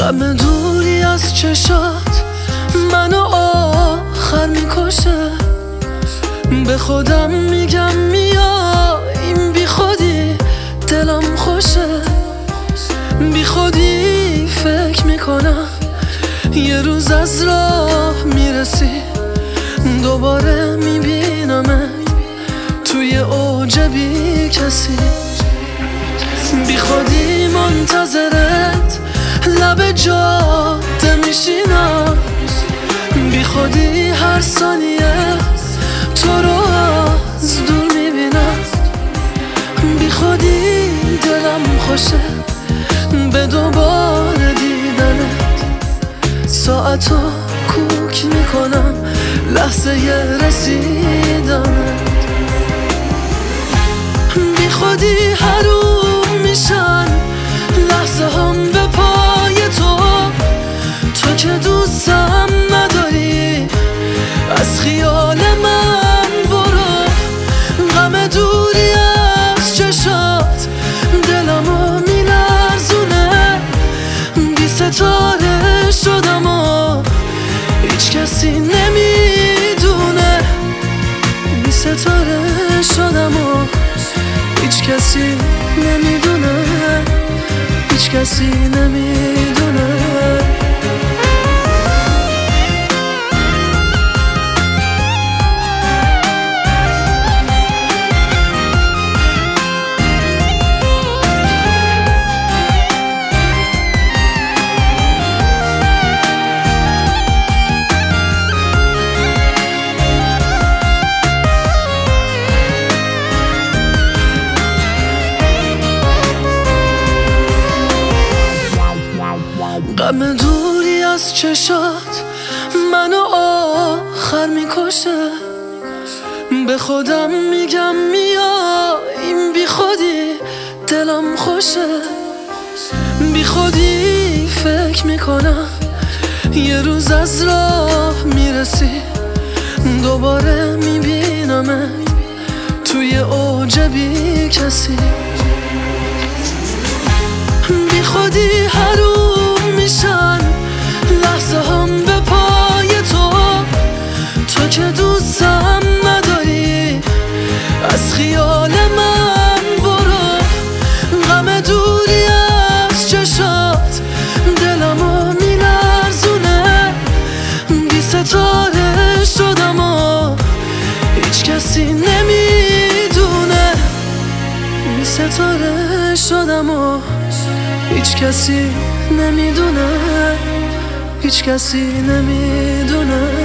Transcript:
غم دوری از چشات منو آخر میکشه. به خودم میگم میا این بی خودی دلم خوشه. بی خودی فکر میکنم یه روز از راه میرسی، دوباره میبینمت توی اوج بی کسی. بی خودی منتظرت لب جاده میشینم، بی خودی هر ثانیه تو رو از دور میبینم. بی خودی دلم خوشه به دوباره دیدنت، ساعتو کوک میکنم لحظه رسیدنت. بی خودی حروم میشن لحظه هم به پای تو، تو که دوستم نداری از خیال من برو. غم دوری از چشات دلمو میلرزونه، بی ستاره شدم و هیچ کسی نمیدونه. بی ستاره شدم و هیچ کسی نمیدونه، هیچ کسی نمیدونه. غم دوری از چشات منو آخر میکشه. به خودم میگم میا این بی خودی دلم خوشه. بی خودی فکر میکنم یه روز از راه میرسی، دوباره میبینمت توی اوج بی کسی. بی خودی حروم میشن لحظه هم به پای تو، تو که دوستم نداری از خیال من برو. غم دوری از چشات دلمو میلرزونه، بی ستاره شدم و هیچ کسی نمیدونه. بی ستاره شدم و هیچ کسی نمیدونه، هیچ کسی نمیدونه.